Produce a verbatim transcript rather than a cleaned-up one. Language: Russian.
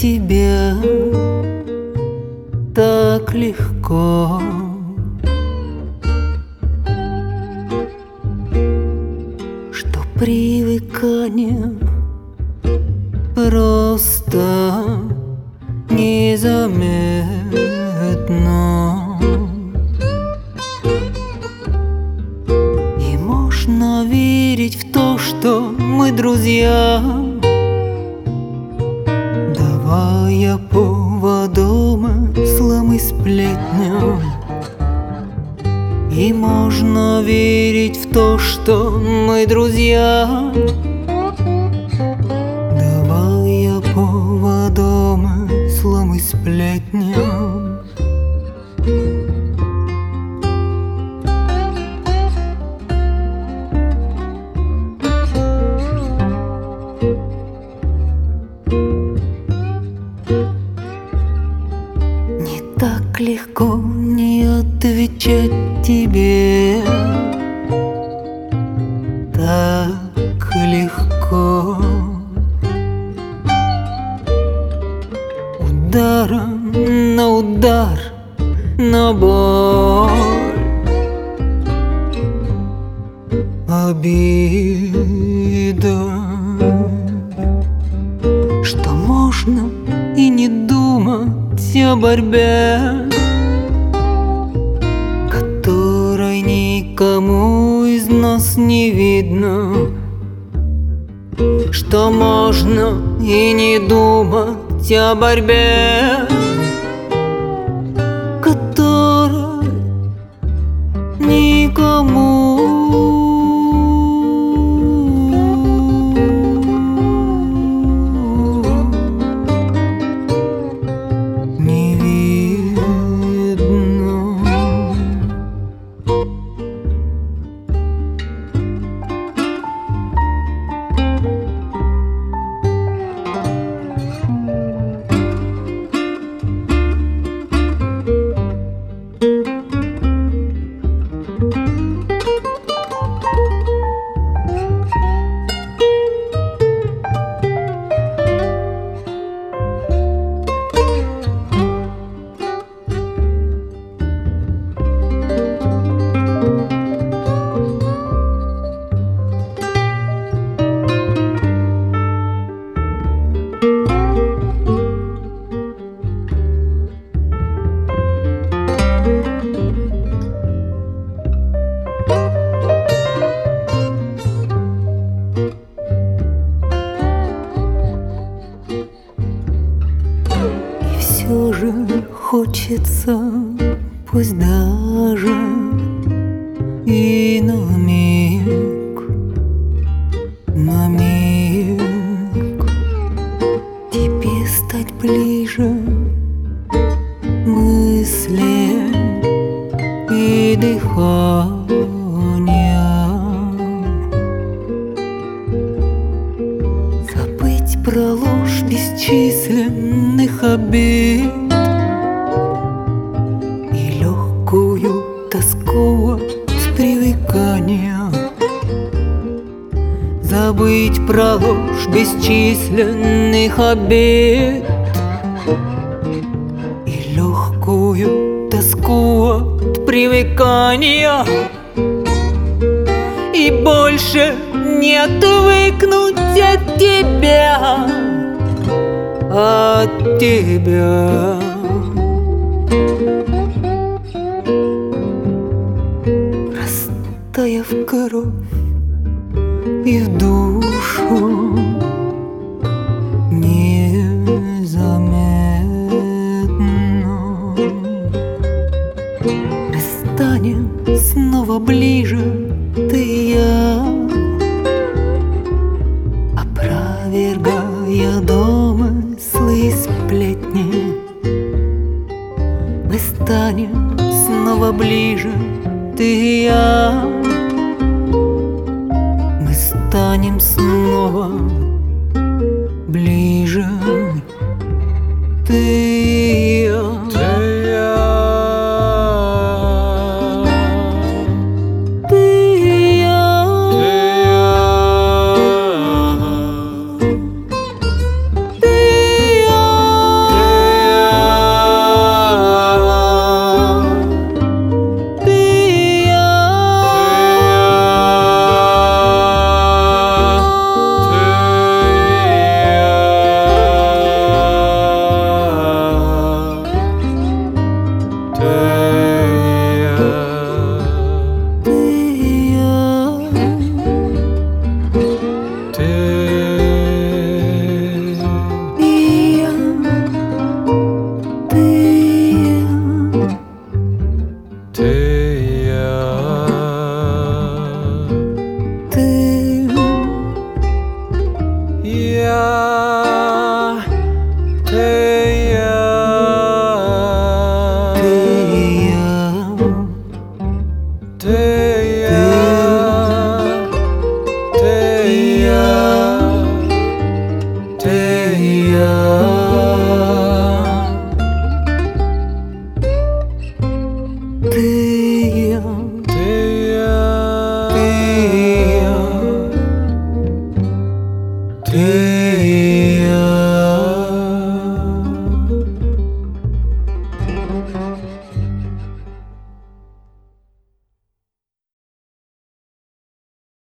тебе так легко. Что привыкание просто незаметно, и можно верить в то, что мы друзья, давая поводом слам и сплетням. И можно верить в то, что мы друзья, давая поводом слам и сплетням. Не так легко не отвечать тебе, так легко. Удар на удар, на боль, обида, что можно и не думать о борьбе, которой никому из нас не видно, что можно и не думать о борьбе, которой никому не видно. Все же хочется, пусть даже и на миг, на миг тебе стать ближе мысли и дыхания, забыть про ложь бесчисленных обид и легкую тоску от привыкания, забыть про ложь бесчисленных обид и легкую тоску от привыкания, и больше не отвыкнуть от тебя, от тебя. Растаяв в кровь и в душу незаметно, мы станем снова ближе, ты и я, опровергая домыслы и сплетни. Мы станем снова ближе, ты и я, мы станем снова ближе, ты и я. Ты и я. Ты